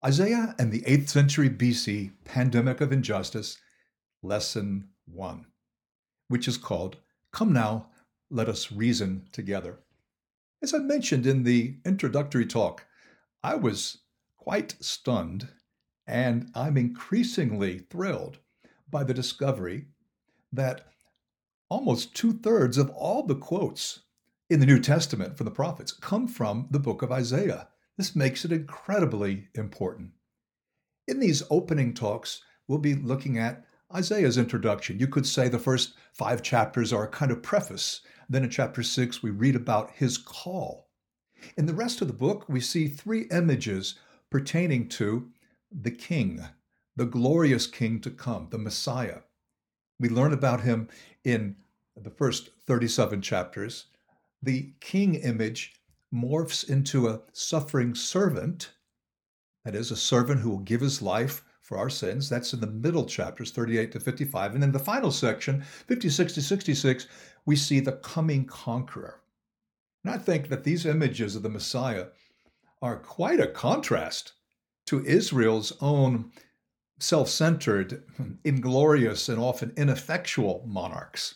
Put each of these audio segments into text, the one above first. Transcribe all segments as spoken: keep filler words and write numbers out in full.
Isaiah and the eighth century B C Pandemic of Injustice, Lesson one, which is called, Come Now, Let Us Reason Together. As I mentioned in the introductory talk, I was quite stunned, and I'm increasingly thrilled by the discovery that almost two-thirds of all the quotes in the New Testament from the prophets come from the book of Isaiah. This makes it incredibly important. In these opening talks, we'll be looking at Isaiah's introduction. You could say the first five chapters are a kind of preface. Then in chapter six, we read about his call. In the rest of the book, we see three images pertaining to the king, the glorious king to come, the Messiah. We learn about him in the first thirty-seven chapters. The king image morphs into a suffering servant, that is, a servant who will give his life for our sins. That's in the middle chapters, thirty-eight to fifty-five. And then the final section, fifty-six to sixty-six, we see the coming conqueror. And I think that these images of the Messiah are quite a contrast to Israel's own self-centered, inglorious, and often ineffectual monarchs.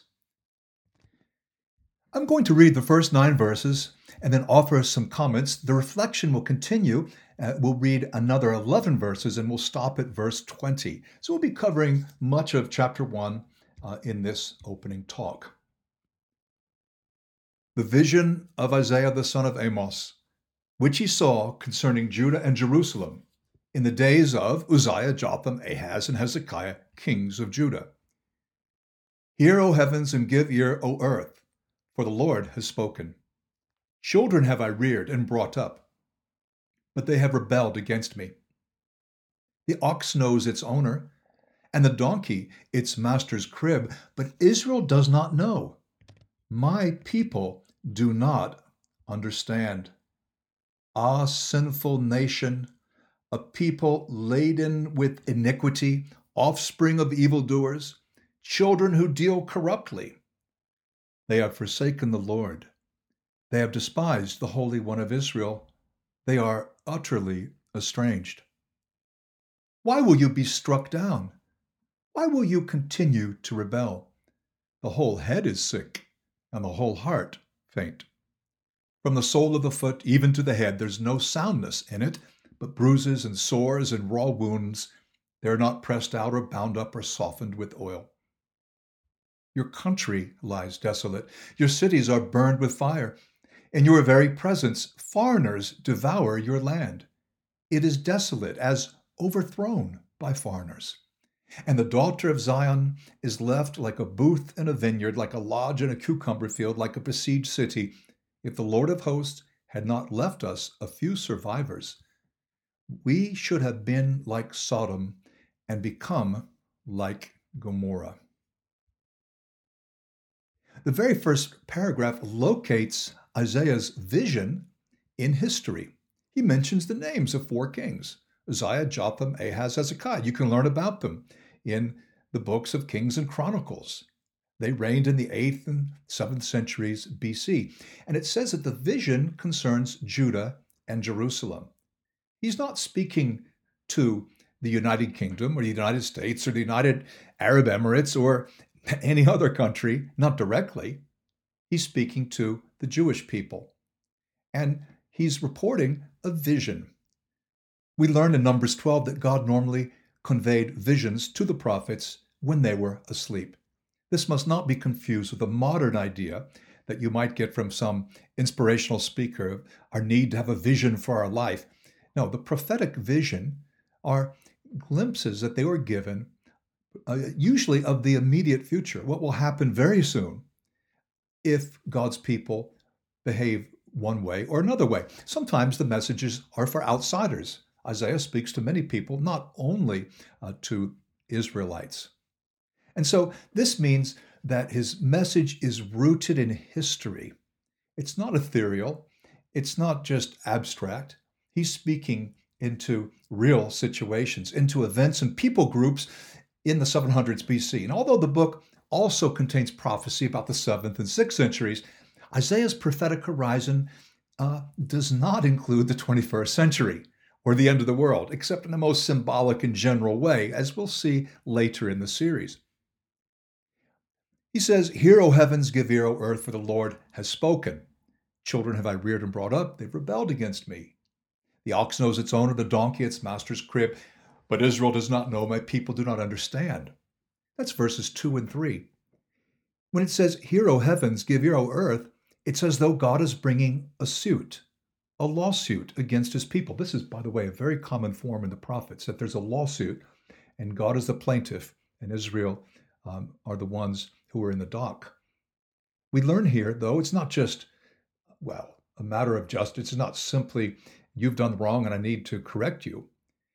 I'm going to read the first nine verses and then offer some comments. The reflection will continue. Uh, we'll read another eleven verses and we'll stop at verse twenty. So we'll be covering much of chapter one uh, in this opening talk. The vision of Isaiah the son of Amos, which he saw concerning Judah and Jerusalem in the days of Uzziah, Jotham, Ahaz, and Hezekiah, kings of Judah. Hear, O heavens, and give ear, O earth, for the Lord has spoken. Children have I reared and brought up, but they have rebelled against me. The ox knows its owner, and the donkey its master's crib, but Israel does not know. My people do not understand. Ah, sinful nation, a people laden with iniquity, offspring of evildoers, children who deal corruptly. They have forsaken the Lord. They have despised the Holy One of Israel. They are utterly estranged. Why will you be struck down? Why will you continue to rebel? The whole head is sick, and the whole heart faint. From the sole of the foot even to the head, there's no soundness in it, but bruises and sores and raw wounds. They are not pressed out or bound up or softened with oil. Your country lies desolate. Your cities are burned with fire. In your very presence, foreigners devour your land. It is desolate, as overthrown by foreigners. And the daughter of Zion is left like a booth in a vineyard, like a lodge in a cucumber field, like a besieged city. If the Lord of hosts had not left us a few survivors, we should have been like Sodom and become like Gomorrah. The very first paragraph locates Isaiah's vision in history. He mentions the names of four kings, Uzziah, Jotham, Ahaz, Hezekiah. You can learn about them in the books of Kings and Chronicles. They reigned in the eighth and seventh centuries B C. And it says that the vision concerns Judah and Jerusalem. He's not speaking to the United Kingdom or the United States or the United Arab Emirates or any other country, not directly. He's speaking to the Jewish people. And he's reporting a vision. We learn in Numbers twelve that God normally conveyed visions to the prophets when they were asleep. This must not be confused with the modern idea that you might get from some inspirational speaker of our need to have a vision for our life. No, the prophetic vision are glimpses that they were given, uh, usually of the immediate future, what will happen very soon if God's people behave one way or another way. Sometimes the messages are for outsiders. Isaiah speaks to many people, not only uh, to Israelites. And so this means that his message is rooted in history. It's not ethereal. It's not just abstract. He's speaking into real situations, into events and people groups in the seven hundreds B C. And although the book also contains prophecy about the seventh and sixth centuries, Isaiah's prophetic horizon uh, does not include the twenty-first century or the end of the world, except in a most symbolic and general way, as we'll see later in the series. He says, "Hear, O heavens, give ear, O earth, for the Lord has spoken. Children have I reared and brought up, they've rebelled against me. The ox knows its owner, the donkey its master's crib, but Israel does not know, my people do not understand." That's verses two and three. When it says, "Hear, O heavens, give ear, O earth," it's as though God is bringing a suit, a lawsuit against his people. This is, by the way, a very common form in the prophets, that there's a lawsuit and God is the plaintiff and Israel um, are the ones who are in the dock. We learn here, though, it's not just, well, a matter of justice. It's not simply, you've done wrong and I need to correct you.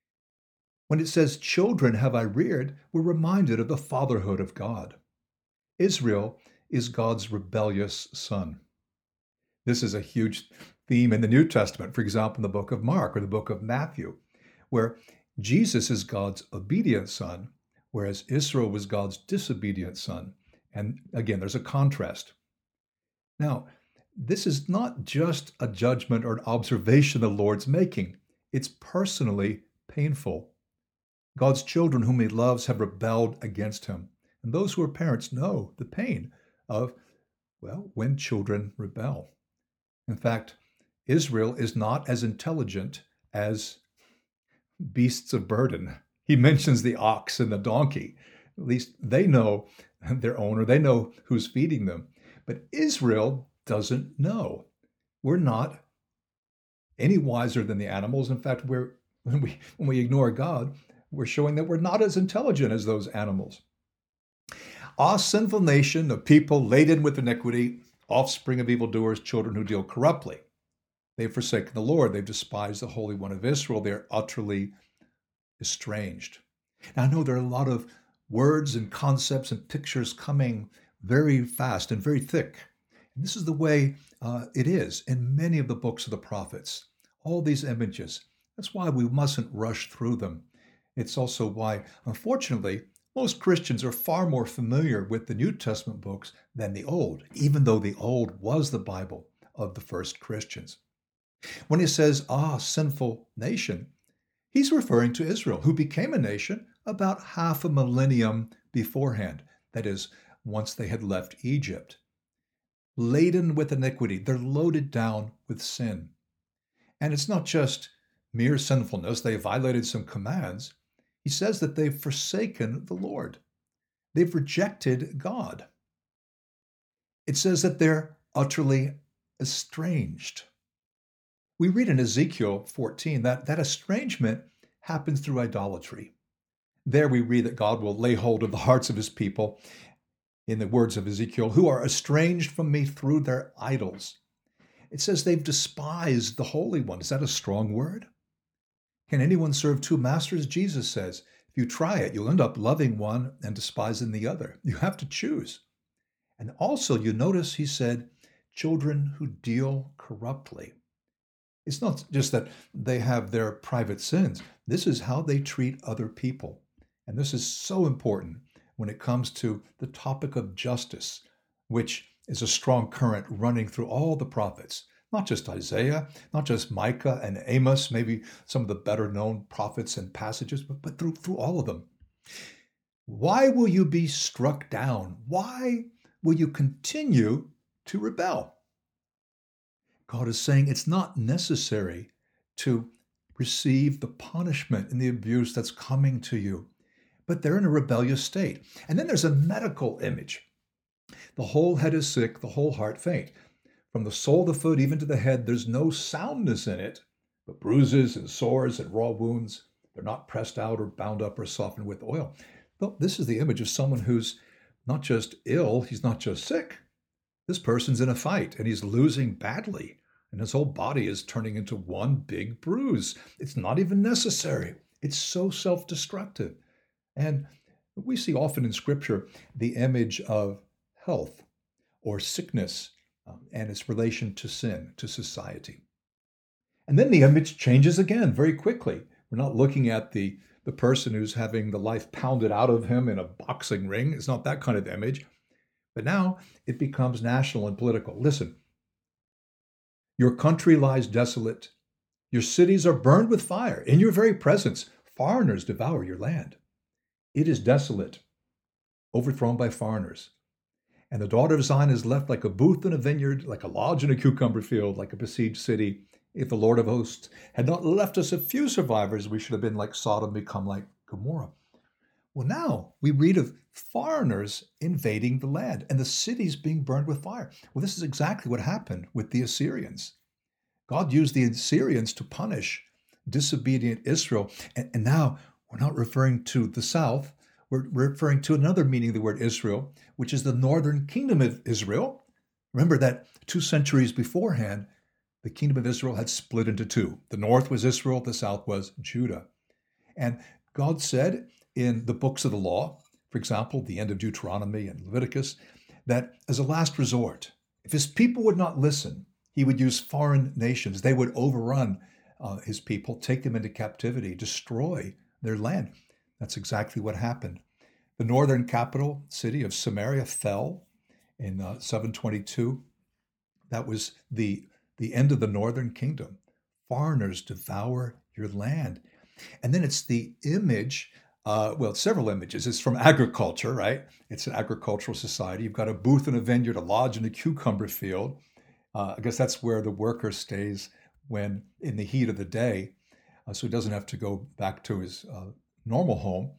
When it says, "Children have I reared," we're reminded of the fatherhood of God. Israel is God's rebellious son. This is a huge theme in the New Testament, for example, in the book of Mark or the book of Matthew, where Jesus is God's obedient son, whereas Israel was God's disobedient son. And again, there's a contrast. Now, this is not just a judgment or an observation the Lord's making. It's personally painful. God's children whom he loves have rebelled against him. And those who are parents know the pain of, well, when children rebel. In fact, Israel is not as intelligent as beasts of burden. He mentions the ox and the donkey. At least they know their owner, they know who's feeding them. But Israel doesn't know. We're not any wiser than the animals. In fact, we're when we when we ignore God, we're showing that we're not as intelligent as those animals. Ah, sinful nation, of people laden with iniquity, offspring of evildoers, children who deal corruptly. They've forsaken the Lord. They've despised the Holy One of Israel. They're utterly estranged. Now, I know there are a lot of words and concepts and pictures coming very fast and very thick. And this is the way uh, it is in many of the books of the prophets. All these images. That's why we mustn't rush through them. It's also why, unfortunately, most Christians are far more familiar with the New Testament books than the Old, even though the Old was the Bible of the first Christians. When he says, "Ah, sinful nation," he's referring to Israel, who became a nation about half a millennium beforehand. That is, once they had left Egypt. Laden with iniquity, they're loaded down with sin. And it's not just mere sinfulness, they violated some commands. He says that they've forsaken the Lord. They've rejected God. It says that they're utterly estranged. We read in Ezekiel fourteen that that estrangement happens through idolatry. There we read that God will lay hold of the hearts of his people, in the words of Ezekiel, who are estranged from me through their idols. It says they've despised the Holy One. Is that a strong word? Can anyone serve two masters? Jesus says, if you try it, you'll end up loving one and despising the other. You have to choose. And also, you notice he said, children who deal corruptly. It's not just that they have their private sins. This is how they treat other people. And this is so important when it comes to the topic of justice, which is a strong current running through all the prophets, not just Isaiah, not just Micah and Amos, maybe some of the better known prophets and passages, but, but through, through all of them. Why will you be struck down? Why will you continue to rebel? God is saying it's not necessary to receive the punishment and the abuse that's coming to you, but they're in a rebellious state. And then there's a medical image. The whole head is sick, the whole heart faint. From the sole of the foot even to the head, there's no soundness in it, but bruises and sores and raw wounds. They're not pressed out or bound up or softened with oil. Well, this is the image of someone who's not just ill, he's not just sick. This person's in a fight and he's losing badly, and his whole body is turning into one big bruise. It's not even necessary. It's so self-destructive. And we see often in Scripture the image of health or sickness um, and its relation to sin, to society. And then the image changes again very quickly. We're not looking at the, the person who's having the life pounded out of him in a boxing ring. It's not that kind of image. But now it becomes national and political. Listen, your country lies desolate. Your cities are burned with fire. In your very presence, foreigners devour your land. It is desolate, overthrown by foreigners. And the daughter of Zion is left like a booth in a vineyard, like a lodge in a cucumber field, like a besieged city. If the Lord of hosts had not left us a few survivors, we should have been like Sodom, become like Gomorrah. Well, now we read of foreigners invading the land and the cities being burned with fire. Well, this is exactly what happened with the Assyrians. God used the Assyrians to punish disobedient Israel. And, and now we're not referring to the south. We're referring to another meaning of the word Israel, which is the northern kingdom of Israel. Remember that two centuries beforehand, the kingdom of Israel had split into two. The north was Israel, the south was Judah. And God said in the books of the law, for example, the end of Deuteronomy and Leviticus, that as a last resort, if his people would not listen, he would use foreign nations. They would overrun uh, his people, take them into captivity, destroy their land. That's exactly what happened. The northern capital city of Samaria fell in uh, seven twenty-two. That was the, the end of the northern kingdom. Foreigners devour your land. And then it's the image, uh, well, several images. It's from agriculture, right? It's an agricultural society. You've got a booth in a vineyard, a lodge in a cucumber field. Uh, I guess that's where the worker stays when in the heat of the day, uh, so he doesn't have to go back to his uh, normal home.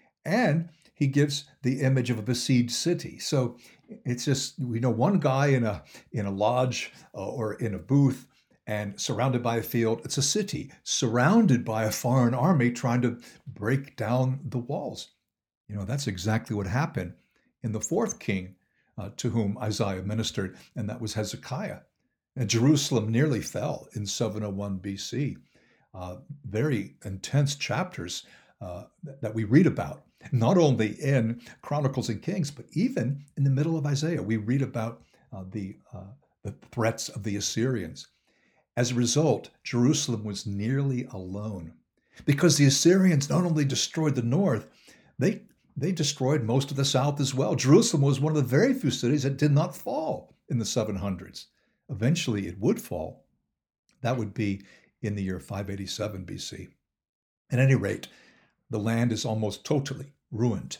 And he gives the image of a besieged city. So it's just, we know one guy in a in a lodge uh, or in a booth and surrounded by a field. It's a city surrounded by a foreign army trying to break down the walls. You know, that's exactly what happened in the fourth king uh, to whom Isaiah ministered, and that was Hezekiah. And Jerusalem nearly fell in seven oh one B C. Uh, very intense chapters uh, that we read about, not only in Chronicles and Kings, but even in the middle of Isaiah. We read about uh, the, uh, the threats of the Assyrians. As a result, Jerusalem was nearly alone because the Assyrians not only destroyed the north, they, they destroyed most of the south as well. Jerusalem was one of the very few cities that did not fall in the seven hundreds. Eventually, it would fall. That would be in the year five eighty-seven B C. At any rate, the land is almost totally ruined.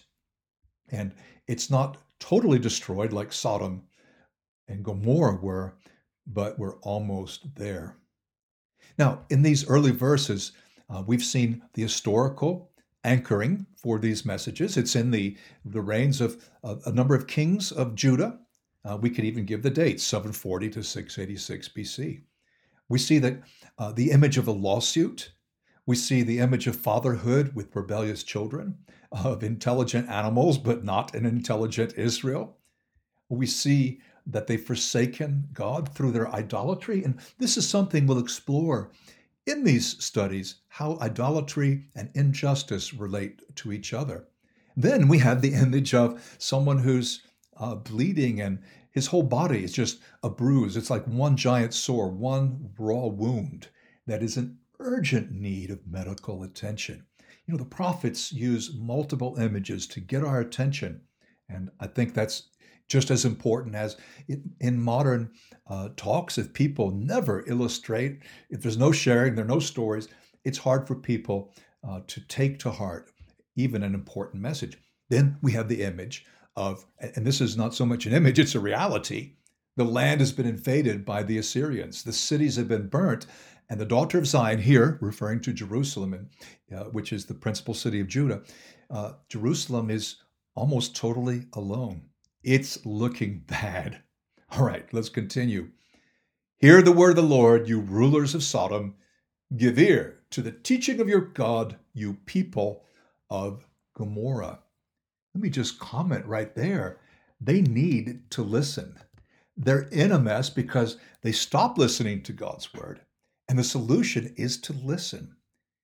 And it's not totally destroyed like Sodom and Gomorrah were, but we're almost there. Now, in these early verses, uh, we've seen the historical anchoring for these messages. It's in the, the reigns of uh, a number of kings of Judah. Uh, we could even give the dates, seven forty to six eighty-six B C. We see that uh, the image of a lawsuit. We see the image of fatherhood with rebellious children, of intelligent animals, but not an intelligent Israel. We see that they've forsaken God through their idolatry. And this is something we'll explore in these studies, how idolatry and injustice relate to each other. Then we have the image of someone who's uh, bleeding and his whole body is just a bruise. It's like one giant sore, one raw wound that is in urgent need of medical attention. You know, the prophets use multiple images to get our attention. And I think that's just as important as in, in modern uh, talks. If people never illustrate, if there's no sharing, there are no stories, it's hard for people uh, to take to heart even an important message. Then we have the image of, and this is not so much an image, it's a reality. The land has been invaded by the Assyrians. The cities have been burnt. And the daughter of Zion here, referring to Jerusalem, and, uh, which is the principal city of Judah, uh, Jerusalem is almost totally alone. It's looking bad. All right, let's continue. Hear the word of the Lord, you rulers of Sodom. Give ear to the teaching of your God, you people of Gomorrah. Let me just comment right there. They need to listen. They're in a mess because they stopped listening to God's word. And the solution is to listen.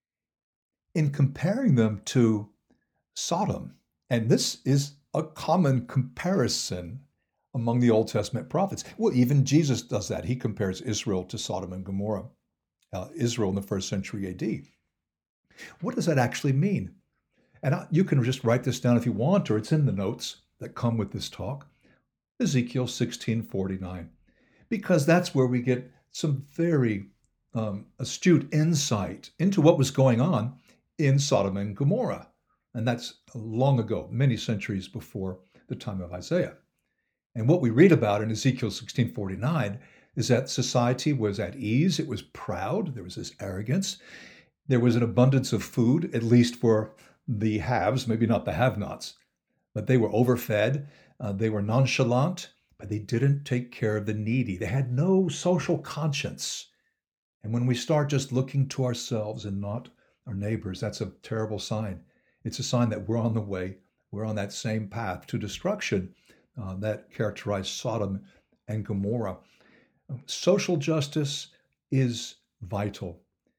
In comparing them to Sodom, and this is a common comparison among the Old Testament prophets. Well, even Jesus does that. He compares Israel to Sodom and Gomorrah, uh, Israel in the first century A D. What does that actually mean? And I, you can just write this down if you want, or it's in the notes that come with this talk. Ezekiel sixteen forty-nine, because that's where we get some very um, astute insight into what was going on in Sodom and Gomorrah. And that's long ago, many centuries before the time of Isaiah. And what we read about in Ezekiel sixteen forty-nine is that society was at ease, it was proud, there was this arrogance, there was an abundance of food, at least for the haves, maybe not the have-nots, but they were overfed, uh, they were nonchalant, but they didn't take care of the needy. They had no social conscience. And when we start just looking to ourselves and not our neighbors, that's a terrible sign. It's a sign that we're on the way, we're on that same path to destruction uh, that characterized Sodom and Gomorrah. Social justice is vital.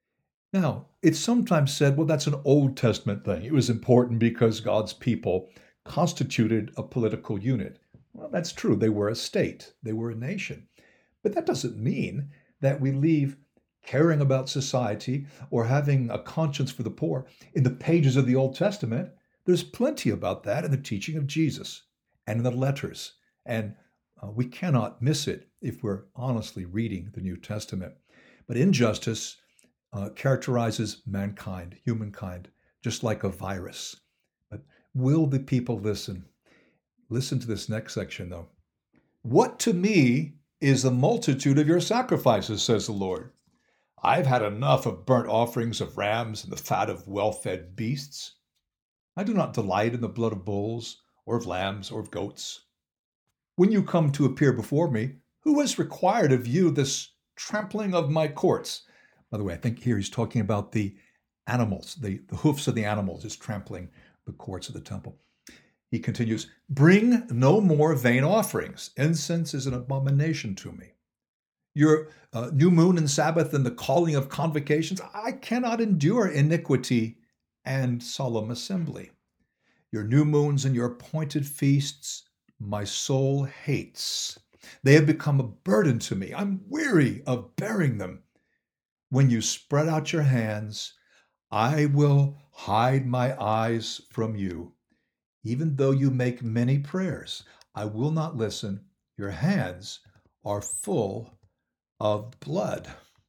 Now, it's sometimes said, well, that's an Old Testament thing. It was important because God's people constituted a political unit. Well, that's true. They were a state, they were a nation. But that doesn't mean that we leave caring about society or having a conscience for the poor in the pages of the Old Testament. There's plenty about that in the teaching of Jesus and in the letters. And uh, we cannot miss it if we're honestly reading the New Testament. But injustice uh, characterizes mankind, humankind, just like a virus. But will the people listen? Listen to this next section, though. What to me is the multitude of your sacrifices, says the Lord. I've had enough of burnt offerings of rams and the fat of well-fed beasts. I do not delight in the blood of bulls or of lambs or of goats. When you come to appear before me, who has required of you this trampling of my courts? By the way, I think here he's talking about the animals, the, the hoofs of the animals is trampling the courts of the temple. He continues, bring no more vain offerings. Incense is an abomination to me. Your uh, new moon and Sabbath and the calling of convocations, I cannot endure iniquity and solemn assembly. Your new moons and your appointed feasts, my soul hates. They have become a burden to me. I'm weary of bearing them. When you spread out your hands, I will hide my eyes from you. Even though you make many prayers, I will not listen. Your hands are full of blood.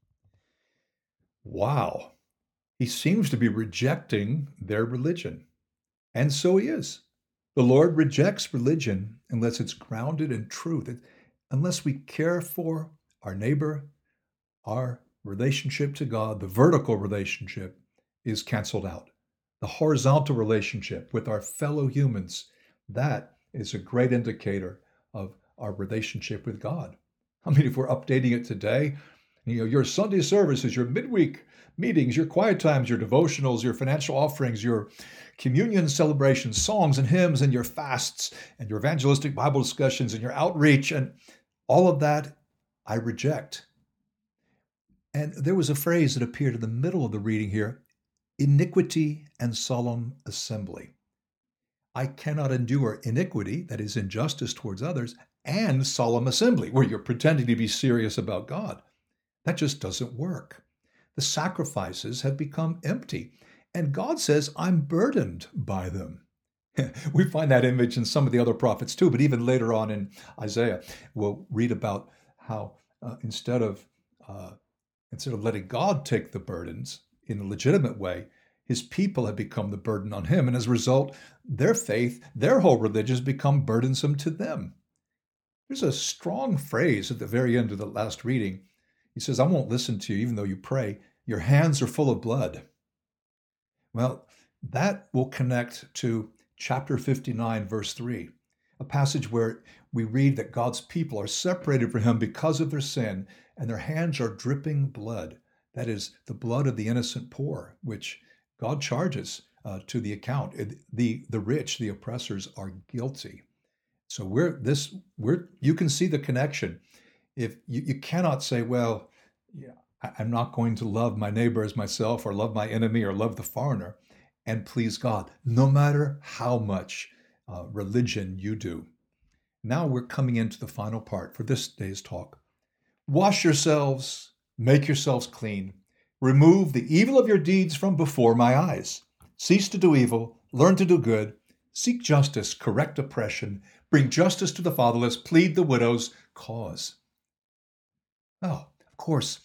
Wow. He seems to be rejecting their religion. And so he is. The Lord rejects religion unless it's grounded in truth. Unless we care for our neighbor, our relationship to God, the vertical relationship is canceled out. The horizontal relationship with our fellow humans, that is a great indicator of our relationship with God. I mean, if we're updating it today, you know, your Sunday services, your midweek meetings, your quiet times, your devotionals, your financial offerings, your communion celebrations, songs and hymns, and your fasts, and your evangelistic Bible discussions, and your outreach, and all of that, I reject. And there was a phrase that appeared in the middle of the reading here, iniquity and solemn assembly. I cannot endure iniquity, that is injustice towards others, and solemn assembly, where you're pretending to be serious about God. That just doesn't work. The sacrifices have become empty, and God says, I'm burdened by them. We find that image in some of the other prophets too, but even later on in Isaiah, we'll read about how uh, instead of uh, instead of letting God take the burdens in a legitimate way, his people have become the burden on him, and as a result, their faith, their whole religion has become burdensome to them. There's a strong phrase at the very end of the last reading. He says, I won't listen to you even though you pray. Your hands are full of blood. Well, that will connect to chapter fifty-nine, verse three, a passage where we read that God's people are separated from him because of their sin, and their hands are dripping blood. That is the blood of the innocent poor, which God charges uh, to the account. The, the rich, the oppressors, are guilty. So we're this, we're, you can see the connection. If you, you cannot say, well, yeah, I, I'm not going to love my neighbor as myself, or love my enemy, or love the foreigner, and please God, no matter how much uh, religion you do. Now we're coming into the final part for this day's talk. Wash yourselves, make yourselves clean. Remove the evil of your deeds from before my eyes. Cease to do evil, learn to do good. Seek justice, correct oppression, bring justice to the fatherless, plead the widow's cause. Oh, of course,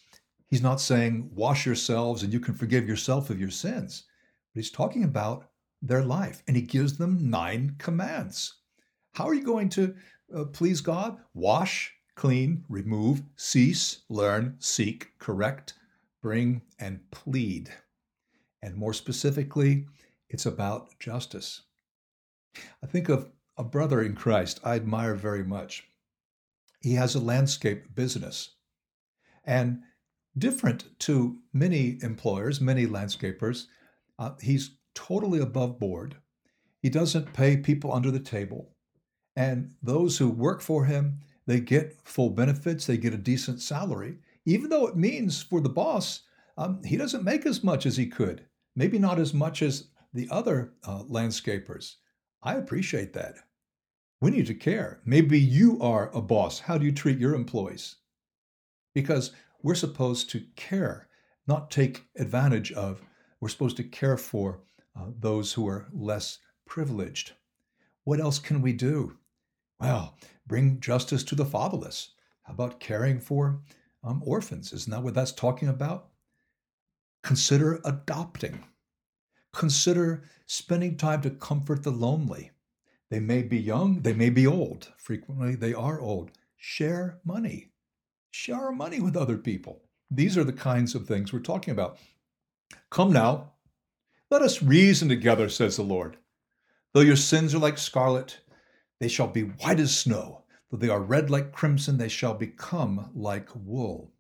He's not saying, wash yourselves and you can forgive yourself of your sins. But he's talking about their life, and he gives them nine commands. How are you going to uh, please God? Wash, clean, remove, cease, learn, seek, correct, bring, and plead. And more specifically, it's about justice. I think of a brother in Christ I admire very much. He has a landscape business, and different to many employers, many landscapers, uh, he's totally above board. He doesn't pay people under the table. And those who work for him, they get full benefits, they get a decent salary, even though it means for the boss, um, he doesn't make as much as he could, maybe not as much as the other uh, landscapers. I appreciate that. We need to care. Maybe you are a boss. How do you treat your employees? Because we're supposed to care, not take advantage of. We're supposed to care for uh, those who are less privileged. What else can we do? Well, bring justice to the fatherless. How about caring for um, orphans? Isn't that what that's talking about? Consider adopting. Consider spending time to comfort the lonely. They may be young, they may be old. Frequently, they are old. Share money. Share our money with other people. These are the kinds of things we're talking about. Come now, let us reason together, says the Lord. Though your sins are like scarlet, they shall be white as snow. Though they are red like crimson, they shall become like wool.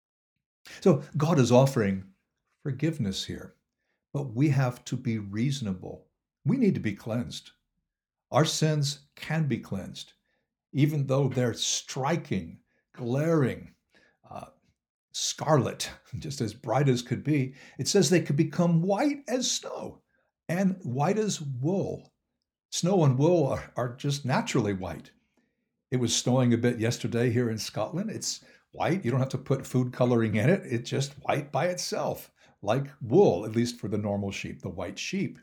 So God is offering forgiveness here, but we have to be reasonable. We need to be cleansed. Our sins can be cleansed, even though they're striking, glaring, uh, scarlet, just as bright as could be. It says they could become white as snow and white as wool. Snow and wool are, are just naturally white. It was snowing a bit yesterday here in Scotland. It's white. You don't have to put food coloring in it. It's just white by itself, like wool, at least for the normal sheep, the white sheep.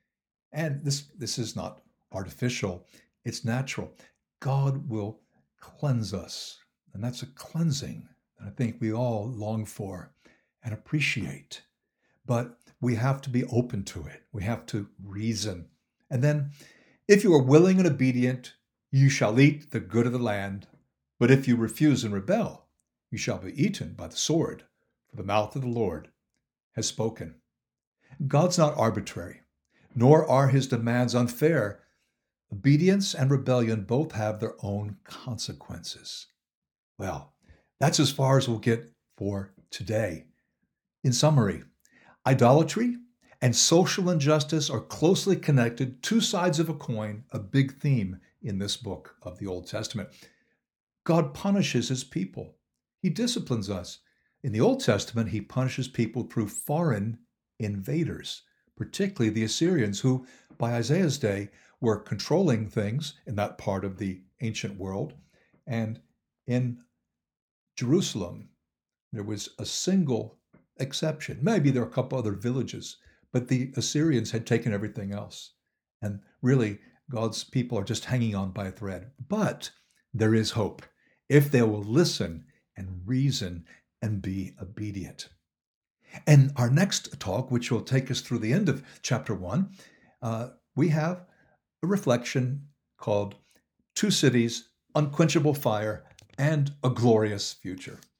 And this, this is not artificial. It's natural. God will cleanse us. And that's a cleansing that I think we all long for and appreciate. But we have to be open to it. We have to reason. And then, if you are willing and obedient, you shall eat the good of the land. But if you refuse and rebel, you shall be eaten by the sword, for the mouth of the Lord has spoken. God's not arbitrary, nor are his demands unfair. Obedience and rebellion both have their own consequences. Well, that's as far as we'll get for today. In summary, idolatry and social injustice are closely connected, two sides of a coin, a big theme in this book of the Old Testament. God punishes his people. He disciplines us. In the Old Testament, he punishes people through foreign invaders, particularly the Assyrians, who, by Isaiah's day, were controlling things in that part of the ancient world. And in Jerusalem, there was a single exception. Maybe there are a couple other villages, but the Assyrians had taken everything else. And really, God's people are just hanging on by a thread. But there is hope if they will listen and reason and be obedient. And our next talk, which will take us through the end of chapter one, uh, we have a reflection called Two Cities, Unquenchable Fire, and a Glorious Future.